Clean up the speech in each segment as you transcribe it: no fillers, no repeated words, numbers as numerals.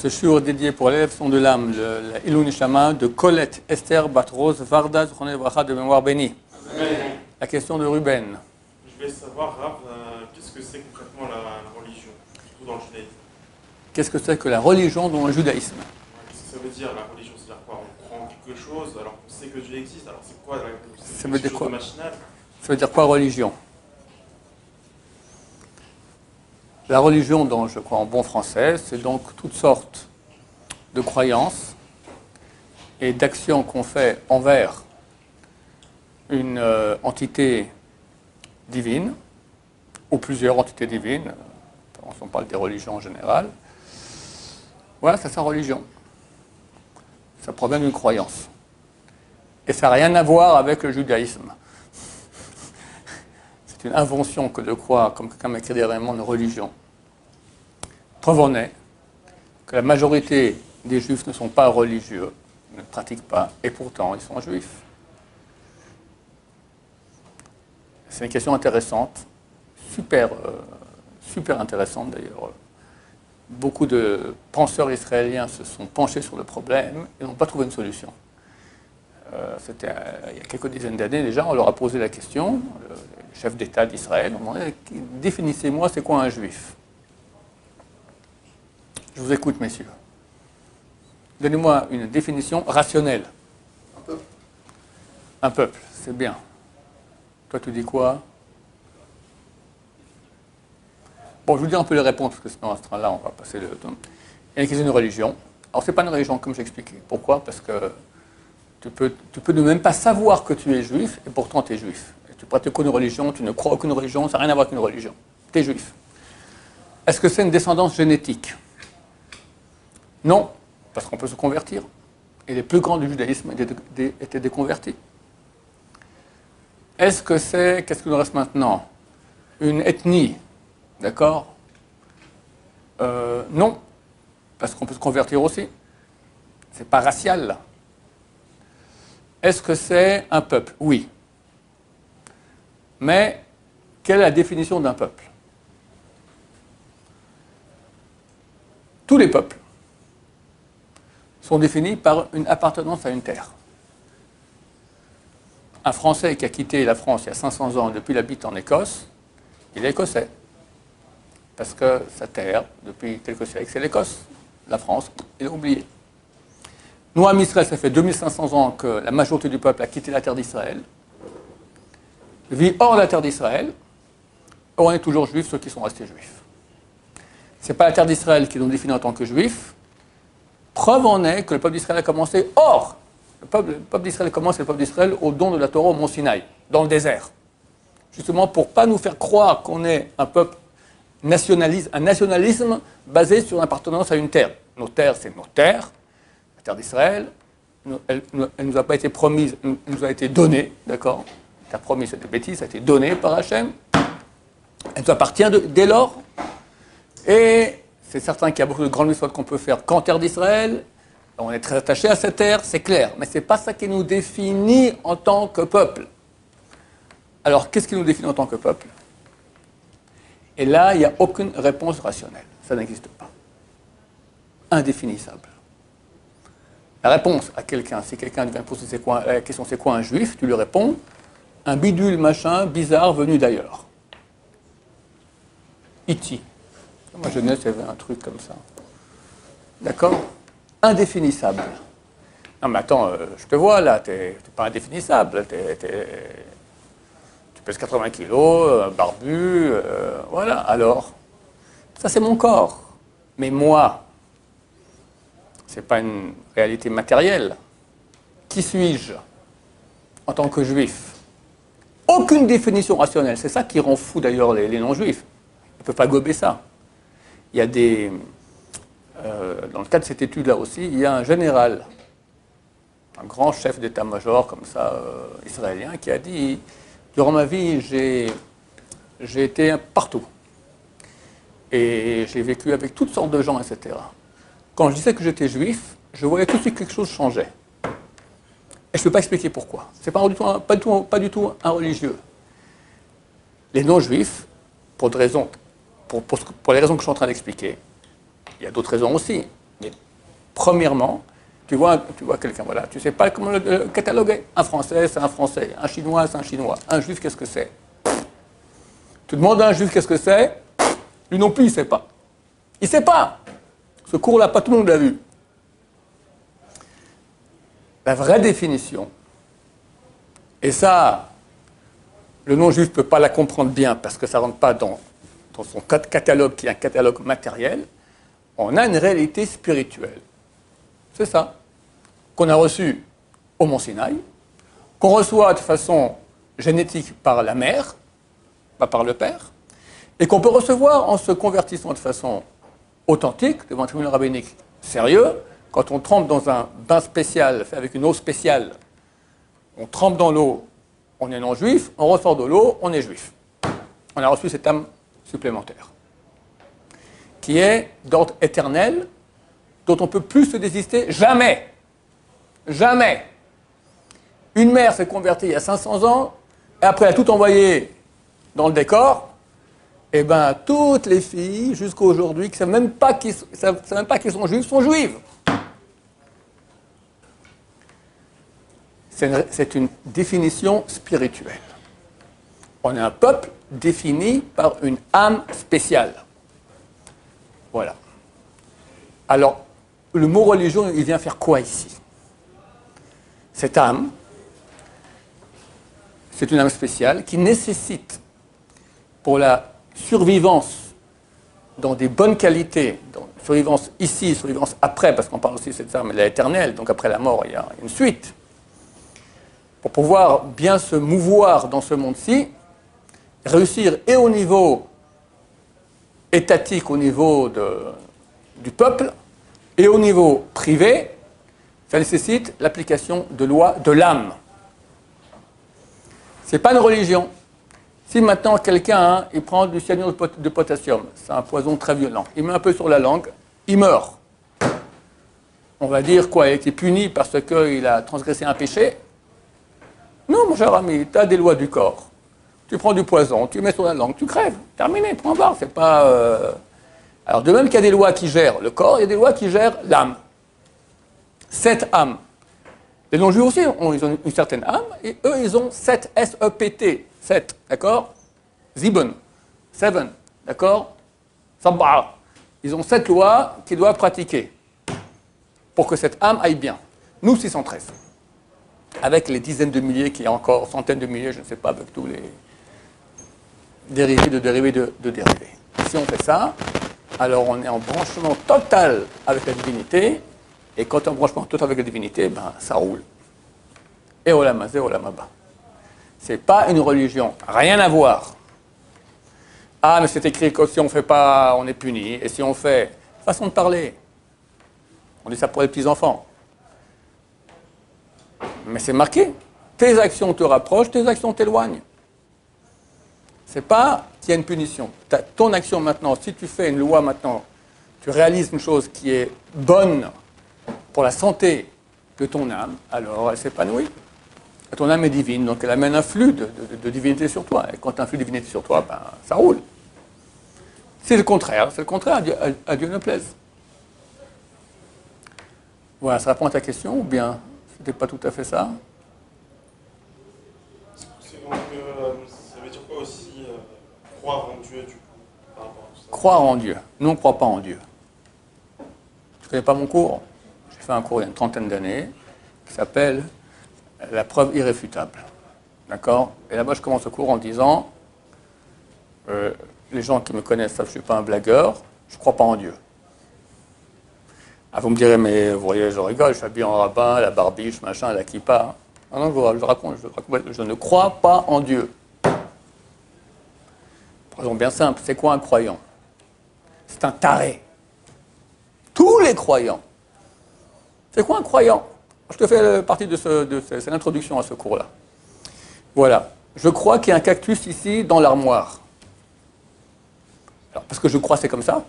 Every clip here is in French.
Ce shiur dédié pour l'élection de l'âme, la Ilou Nishama de Colette Esther Bat-Rose Varda Zchroné Bracha de mémoire bénie. La question de Ruben. Je vais savoir, Rav, qu'est-ce que c'est concrètement la religion, surtout dans le judaïsme? Qu'est-ce que c'est que la religion dans le judaïsme? Qu'est-ce que ça veut dire la religion? C'est-à-dire quoi? On prend quelque chose alors qu'on sait que Dieu existe. Alors c'est quoi Ça veut dire quoi? Machinal. Ça veut dire quoi religion? La religion, dont je crois en bon français, c'est donc toutes sortes de croyances et d'actions qu'on fait envers une entité divine, ou plusieurs entités divines, on parle des religions en général. Voilà, c'est sa religion. Ça provient d'une croyance. Et ça n'a rien à voir avec le judaïsme. C'est une invention que de croire, comme quelqu'un m'a écrit dernièrement, une religion. Preuve en est que la majorité des juifs ne sont pas religieux, ne pratiquent pas, et pourtant ils sont juifs. C'est une question intéressante, super intéressante d'ailleurs. Beaucoup de penseurs israéliens se sont penchés sur le problème et n'ont pas trouvé une solution. C'était il y a quelques dizaines d'années déjà, on leur a posé la question, le chef d'État d'Israël, on demandait « Définissez-moi, c'est quoi un juif ?» Je vous écoute, messieurs. Donnez-moi une définition rationnelle. Un peuple. Un peuple, c'est bien. Toi, tu dis quoi? Bon, je vous dis un peu les réponses, parce que sinon, à ce train-là, on va passer le temps. Il y a une question de religion. Alors, ce n'est pas une religion, comme j'expliquais. Pourquoi? Parce que tu peux ne même pas savoir que tu es juif, et pourtant tu es juif. Et tu pratiques aucune religion, tu ne crois aucune religion, ça n'a rien à voir avec une religion. Tu es juif. Est-ce que c'est une descendance génétique? Non, parce qu'on peut se convertir. Et les plus grands du judaïsme étaient des convertis. Est-ce que c'est, qu'est-ce qu'il nous reste maintenant? Une ethnie? D'accord? Non, parce qu'on peut se convertir aussi. C'est pas racial, là. Est-ce que c'est un peuple? Oui. Mais quelle est la définition d'un peuple? Tous les peuples sont définis par une appartenance à une terre. Un Français qui a quitté la France il y a 500 ans depuis qu'il habite en Écosse, il est écossais. Parce que sa terre, depuis quelques siècles, c'est l'Écosse. La France, il a oublié. Nous, à Israël, ça fait 2500 ans que la majorité du peuple a quitté la terre d'Israël, vit hors de la terre d'Israël, et on est toujours juifs, ceux qui sont restés juifs. Ce n'est pas la terre d'Israël qui nous définit en tant que juifs. Preuve en est que le peuple d'Israël a commencé hors. Le peuple d'Israël commence, le peuple d'Israël, au don de la Torah au Mont Sinaï, dans le désert. Justement pour ne pas nous faire croire qu'on est un peuple nationaliste, un nationalisme basé sur l'appartenance à une terre. Nos terres, c'est nos terres. La terre d'Israël, elle ne nous a pas été promise, elle nous a été donnée, d'accord? La terre promise, c'est des bêtises, ça a été donné par Hachem. Elle nous appartient dès lors. Et c'est certain qu'il y a beaucoup de grandes histoires qu'on peut faire qu'en terre d'Israël. On est très attaché à cette terre, c'est clair. Mais ce n'est pas ça qui nous définit en tant que peuple. Alors, qu'est-ce qui nous définit en tant que peuple? Et là, il n'y a aucune réponse rationnelle. Ça n'existe pas. Indéfinissable. La réponse à quelqu'un, si quelqu'un vient poser la question c'est quoi un juif, tu lui réponds un bidule machin bizarre venu d'ailleurs. Iti. Dans ma jeunesse, il y avait un truc comme ça. D'accord? Indéfinissable. Non mais attends, je te vois là, t'es pas indéfinissable. Tu pèses 80 kilos, barbu, voilà. Alors, ça c'est mon corps. Mais moi, c'est pas une réalité matérielle. Qui suis-je en tant que juif? Aucune définition rationnelle. C'est ça qui rend fou d'ailleurs les non-juifs. Ils ne peuvent pas gober ça. Il y a des... dans le cadre de cette étude-là aussi, il y a un général, un grand chef d'état-major comme ça, israélien, qui a dit « Durant ma vie, j'ai été partout. Et j'ai vécu avec toutes sortes de gens, etc. Quand je disais que j'étais juif, je voyais tout de suite que quelque chose changeait. Et je ne peux pas expliquer pourquoi. Ce n'est pas du tout un religieux. Les non-juifs, pour les raisons que je suis en train d'expliquer, il y a d'autres raisons aussi, Mais premièrement, tu vois quelqu'un, voilà, tu ne sais pas comment le cataloguer. Un Français, c'est un Français. Un Chinois, c'est un Chinois. Un Juif, qu'est-ce que c'est? Tu demandes à un Juif qu'est-ce que c'est, lui non plus, il ne sait pas. Il ne sait pas. Ce cours-là, pas tout le monde l'a vu. La vraie définition, et ça, le non-juif ne peut pas la comprendre bien parce que ça ne rentre pas dans son catalogue qui est un catalogue matériel, on a une réalité spirituelle. C'est ça. Qu'on a reçu au Mont Sinaï, qu'on reçoit de façon génétique par la mère, pas par le père, et qu'on peut recevoir en se convertissant de façon authentique, devant un tribunal rabbinique sérieux, quand on trempe dans un bain spécial, fait avec une eau spéciale, on trempe dans l'eau, on est non-juif, on ressort de l'eau, on est juif. On a reçu cette âme supplémentaire, qui est d'ordre éternel, dont on ne peut plus se désister jamais. Jamais. Une mère s'est convertie il y a 500 ans, et après elle a tout envoyé dans le décor, et bien toutes les filles, jusqu'à aujourd'hui, qui ne savent même pas qu'ils sont juifs, sont juives. C'est une définition spirituelle. On est un peuple défini par une âme spéciale. Voilà. Alors, le mot religion, il vient faire quoi ici? Cette âme, c'est une âme spéciale qui nécessite, pour la survivance dans des bonnes qualités, dans survivance ici, survivance après, parce qu'on parle aussi de cette âme, elle est éternelle, donc après la mort, il y a une suite. Pour pouvoir bien se mouvoir dans ce monde-ci, réussir et au niveau étatique, au niveau du peuple, et au niveau privé, ça nécessite l'application de lois de l'âme. Ce n'est pas une religion. Si maintenant quelqu'un il prend du cyanure de potassium, c'est un poison très violent, il met un peu sur la langue, il meurt. On va dire quoi? Il a été puni parce qu'il a transgressé un péché? Non, mon cher ami, tu as des lois du corps. Tu prends du poison, tu mets sur la langue, tu crèves. Terminé, point barre. C'est pas. Alors, de même qu'il y a des lois qui gèrent le corps, il y a des lois qui gèrent l'âme. Cette âme. Les non-juifs aussi, ils ont une certaine âme, et eux, ils ont 7 S-E-P-T. 7, d'accord? Zibun, 7, d'accord? Sabba. Ils ont 7 lois qu'ils doivent pratiquer pour que cette âme aille bien. Nous, 613. Avec les dizaines de milliers qui y a encore, centaines de milliers, je ne sais pas, avec tous les dérivés de dérivés de dérivés. Si on fait ça, alors on est en branchement total avec la divinité, et quand on est en branchement total avec la divinité, ben, ça roule. Et olamazé, olamaba. Ce n'est pas une religion, rien à voir. Ah, mais c'est écrit que si on ne fait pas, on est puni, et si on fait, façon de parler. On dit ça pour les petits-enfants. Mais c'est marqué. Tes actions te rapprochent, tes actions t'éloignent. C'est pas qu'il y a une punition. Ton action maintenant, si tu fais une loi maintenant, tu réalises une chose qui est bonne pour la santé de ton âme, alors elle s'épanouit. Ton âme est divine, donc elle amène un flux de divinité sur toi. Et quand tu as un flux de divinité sur toi, ben, ça roule. C'est le contraire, à Dieu ne plaise. Voilà, ça répond à ta question, ou bien c'était pas tout à fait ça? Donc, ça veut dire quoi aussi croire en Dieu, du coup, par rapport à tout ça? Croire en Dieu. Nous, on ne croit pas en Dieu. Tu ne connais pas mon cours? J'ai fait un cours il y a une trentaine d'années qui s'appelle « La preuve irréfutable ». D'accord? Et là-bas, je commence le cours en disant les gens qui me connaissent savent que je ne suis pas un blagueur, je ne crois pas en Dieu. Ah, vous me direz, mais vous voyez, je rigole, je suis habillé en rabbin, la barbiche, machin, la kippa. Ah non, je raconte, je ne crois pas en Dieu. Par exemple, bien simple, c'est quoi un croyant? C'est un taré. Tous les croyants. C'est quoi un croyant? Je te fais partie de cette introduction à ce cours-là. Voilà. Je crois qu'il y a un cactus ici dans l'armoire. Alors, parce que je crois c'est comme ça.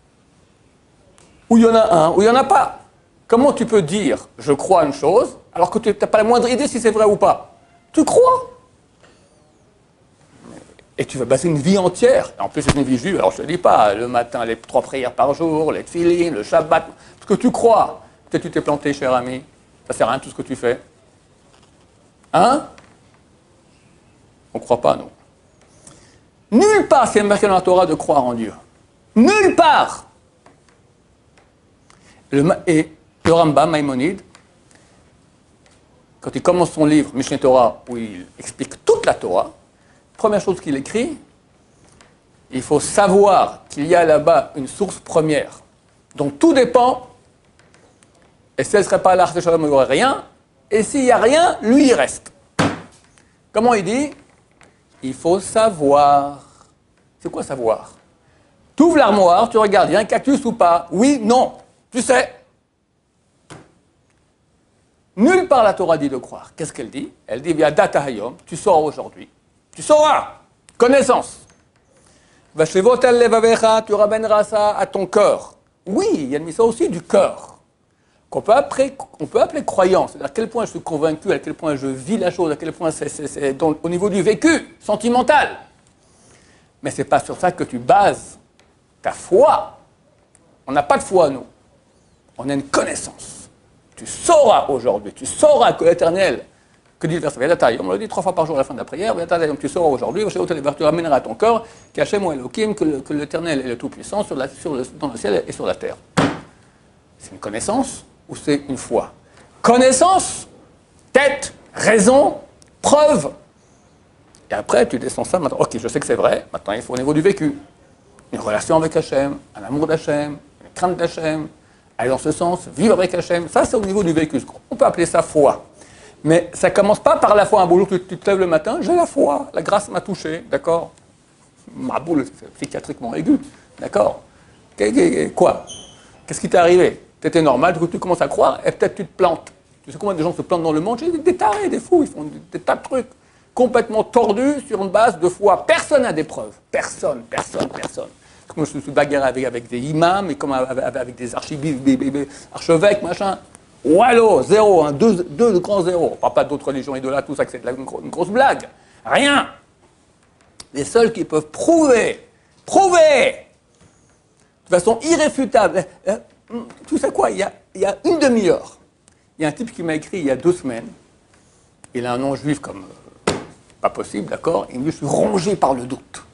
Ou il y en a un, ou il n'y en a pas. Comment tu peux dire « je crois une chose » alors que tu n'as pas la moindre idée si c'est vrai ou pas? Tu crois. Et tu vas passer une vie entière. Et en plus, c'est une vie juive. Alors, je ne te dis pas, le matin, les 3 prières par jour, les tefilin, le Shabbat, ce que tu crois. Peut-être que tu t'es planté, cher ami. Ça ne sert à rien tout ce que tu fais. Hein? On ne croit pas, non. Nulle part, c'est marqué dans la Torah de croire en Dieu. Nulle part. Et le Rambam, Maïmonide, quand il commence son livre, Mishneh Torah, où il explique toute la Torah, première chose qu'il écrit, il faut savoir qu'il y a là-bas une source première, dont tout dépend, et si elle ne serait pas là, il n'y aurait rien, et s'il n'y a rien, lui, il reste. Comment il dit? Il faut savoir. C'est quoi savoir? Tu ouvres l'armoire, tu regardes, il y a un cactus ou pas? Oui, non, tu sais. Nulle part la Torah dit de croire. Qu'est-ce qu'elle dit? Elle dit, via data hayom, tu sauras aujourd'hui. Tu sauras. Connaissance. Vashevotel levavecha, tu ramèneras ça à ton cœur. Oui, il y a mis ça aussi du cœur. On peut appeler croyance. C'est-à-dire à quel point je suis convaincu, à quel point je vis la chose, à quel point c'est au niveau du vécu, sentimental. Mais ce n'est pas sur ça que tu bases ta foi. On n'a pas de foi, nous. On a une connaissance. Tu sauras aujourd'hui, tu sauras que l'Éternel, que dit le verset, on me le dit 3 fois par jour à la fin de la prière, tu sauras aujourd'hui, tu ramèneras à ton cœur, qu'Hachem ou Elohim, que l'Éternel est le Tout-Puissant dans le ciel et sur la terre. C'est une connaissance ou c'est une foi? Connaissance, tête, raison, preuve. Et après, tu descends ça, maintenant, ok, je sais que c'est vrai, maintenant il faut au niveau du vécu. Une relation avec Hachem, un amour d'Hachem, une crainte d'Hachem, aller dans ce sens, vivre avec Hachem, ça c'est au niveau du vécu. On peut appeler ça foi. Mais ça ne commence pas par la foi. Un beau jour, tu te lèves le matin, j'ai la foi, la grâce m'a touché, d'accord? Ma boule, c'est psychiatriquement aigu, d'accord? Quoi? Qu'est-ce qui t'est arrivé? Tu étais normal, du coup tu commences à croire, et peut-être tu te plantes. Tu sais combien de gens se plantent dans le monde? J'ai des tarés, des fous, ils font des tas de trucs complètement tordus sur une base de foi. Personne n'a des preuves. Personne. Moi, je me suis bagarré avec des imams, et comme avec des archevêques, machin. Wallo, zéro, deux grands zéros. On parle pas d'autres religions idolâtres, tout ça, que c'est une grosse blague. Rien. Les seuls qui peuvent prouver, de façon irréfutable. Tu sais quoi, il y a une demi-heure, il y a un type qui m'a écrit il y a 2 semaines, il a un nom juif comme pas possible, d'accord, il me dit, je suis rongé par le doute.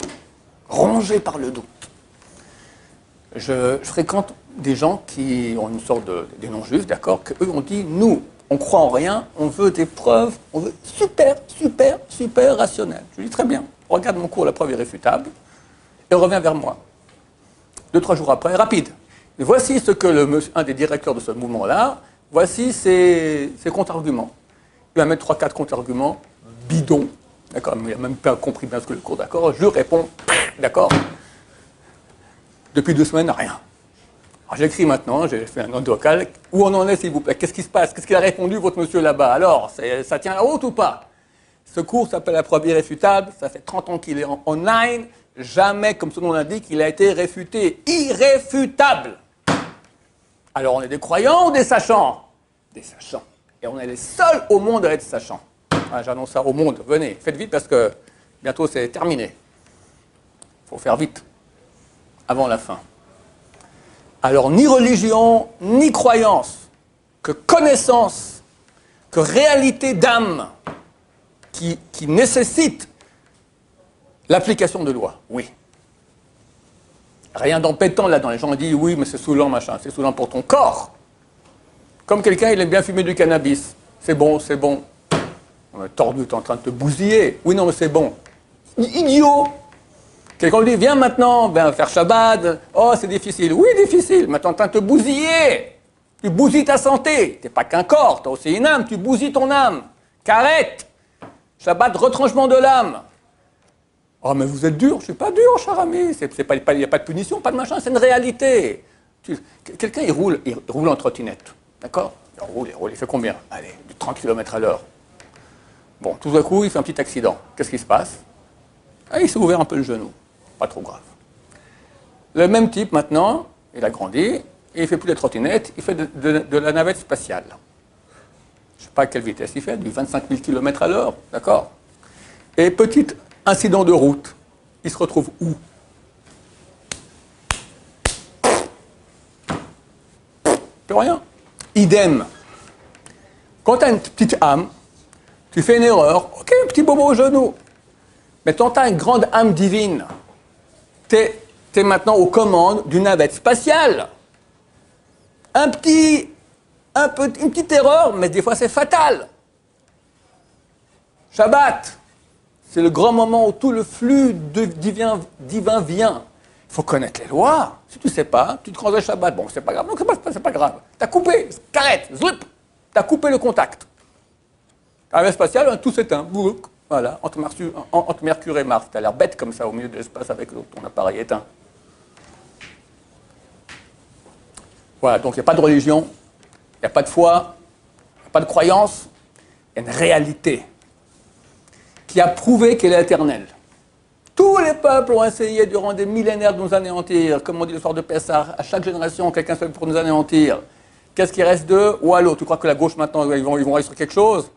Je fréquente des gens qui ont une sorte des non-juifs, d'accord, qu'eux ont dit, nous, on croit en rien, on veut des preuves, on veut super rationnel. Je lui dis, très bien, regarde mon cours, la preuve irréfutable, et reviens vers moi. 2-3 jours après, rapide. Et voici ce que un des directeurs de ce mouvement-là, voici ses contre-arguments. Il va mettre 3-4 contre-arguments bidons, d'accord, mais il n'a même pas compris bien ce que le cours, d'accord, je lui réponds, d'accord. Depuis 2 semaines, rien. Alors j'écris maintenant, j'ai fait un note vocal. Où on en est, s'il vous plaît? Qu'est-ce qui se passe? Qu'est-ce qu'il a répondu, votre monsieur là-bas? Alors, ça tient la route ou pas? Ce cours s'appelle la preuve irréfutable. Ça fait 30 ans qu'il est en online. Jamais, comme son nom l'indique, il a été réfuté. Irréfutable. Alors, on est des croyants ou des sachants? Des sachants. Et on est les seuls au monde à être sachants. Ah, j'annonce ça au monde. Venez, faites vite parce que bientôt c'est terminé. Il faut faire vite. Avant la fin. Alors, ni religion, ni croyance, que connaissance, que réalité d'âme qui nécessite l'application de loi. Oui. Rien d'empêtant là-dedans. Les gens disent, oui, mais c'est saoulant, machin. C'est saoulant pour ton corps. Comme quelqu'un, il aime bien fumer du cannabis. C'est bon. On est tordu, tu es en train de te bousiller. Oui, non, mais c'est bon. Idiot. Quelqu'un lui dit, viens maintenant, viens faire Shabbat. Oh, c'est difficile. Oui, difficile. Maintenant, tu es en train de te bousiller. Tu bousilles ta santé. Tu n'es pas qu'un corps, tu as aussi une âme. Tu bousilles ton âme. Qu'arrête. Shabbat, retranchement de l'âme. Oh, mais vous êtes dur. Je ne suis pas dur, cher ami. Il n'y a pas de punition, pas de machin. C'est une réalité. Quelqu'un, il roule en trottinette. D'accord? Il roule. Il fait combien? Allez, du 30 km à l'heure. Bon, tout d'un coup, il fait un petit accident. Qu'est-ce qui se passe? Ah, il s'est ouvert un peu le genou. Pas trop grave. Le même type, maintenant, il a grandi, et il ne fait plus de trottinette, il fait de la navette spatiale. Je ne sais pas à quelle vitesse il fait, du 25 000 km à l'heure, d'accord? Et petit incident de route. il se retrouve où? Plus rien. Idem. Quand tu as une petite âme, tu fais une erreur, ok, un petit bobo au genou. Mais quand tu as une grande âme divine, tu es maintenant aux commandes d'une navette spatiale. Une petite erreur, mais des fois c'est fatal. Shabbat, c'est le grand moment où tout le flux divin vient. Il faut connaître les lois. Si tu ne sais pas, tu te croises le Shabbat. Bon, c'est pas grave. Non, c'est pas grave. Tu as coupé, t'arrêtes, zoup, tu as coupé le contact. À la spatiale, tout s'éteint. Voilà, entre Mercure et Mars. Tu as l'air bête comme ça au milieu de l'espace avec ton appareil éteint. Voilà, donc il n'y a pas de religion, il n'y a pas de foi, il n'y a pas de croyance, il y a une réalité qui a prouvé qu'elle est éternelle. Tous les peuples ont essayé durant des millénaires de nous anéantir. Comme on dit le soir de Pessah, à chaque génération, quelqu'un se fait pour nous anéantir. Qu'est-ce qui reste d'eux? Wallo, tu crois que la gauche maintenant, ils vont réussir quelque chose?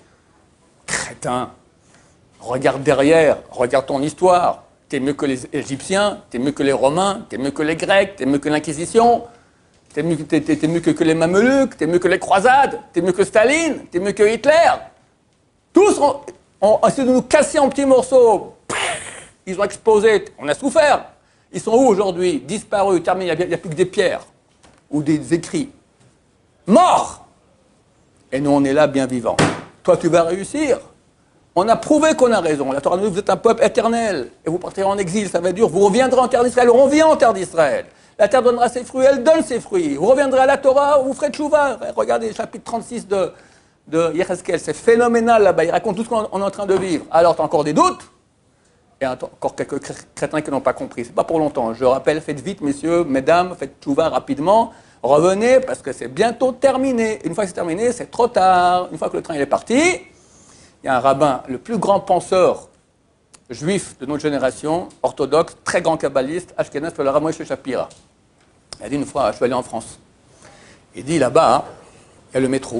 Crétin. Regarde derrière, regarde ton histoire. T'es mieux que les Égyptiens, t'es mieux que les Romains, t'es mieux que les Grecs, t'es mieux que l'Inquisition, t'es mieux que les Mameluks, t'es mieux que les croisades, t'es mieux que Staline, t'es mieux que Hitler. Tous ont essayé de nous casser en petits morceaux. Ils ont explosé, on a souffert. Ils sont où aujourd'hui? Disparus, terminés, il n'y a plus que des pierres ou des écrits. Morts! Et nous, on est là bien vivants. Toi, tu vas réussir. On a prouvé qu'on a raison. La Torah nous dit, vous êtes un peuple éternel. Et vous partirez en exil, ça va être dur. Vous reviendrez en terre d'Israël. On vient en terre d'Israël. La terre donnera ses fruits, elle donne ses fruits. Vous reviendrez à la Torah, vous ferez tchouva. Regardez le chapitre 36 de Yecheskel. C'est phénoménal là-bas. Il raconte tout ce qu'on est en train de vivre. Alors, tu as encore des doutes? Et encore quelques crétins qui n'ont pas compris. C'est pas pour longtemps. Je rappelle, faites vite, messieurs, mesdames, faites tchouva rapidement. Revenez parce que c'est bientôt terminé. Une fois que c'est terminé, c'est trop tard. Une fois que le train est parti, il y a un rabbin, le plus grand penseur juif de notre génération, orthodoxe, très grand kabbaliste, Ashkenaz, le Rav Moshe Shapira. Il a dit une fois, je suis allé en France. Il dit là-bas, il y a le métro.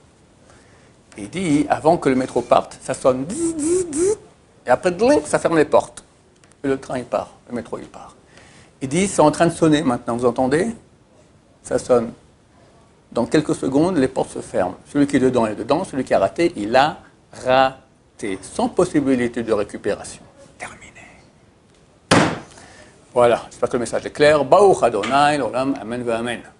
Il dit, avant que le métro parte, ça sonne. Et après, ça ferme les portes. Et le train, il part. Le métro, il part. Il dit, c'est en train de sonner maintenant, vous entendez? Ça sonne. Dans quelques secondes, les portes se ferment. Celui qui est dedans est dedans. Celui qui a raté, il a raté. Sans possibilité de récupération. Terminé. Voilà. J'espère que le message est clair. Baruch Adonai, l'olam, amen, amen.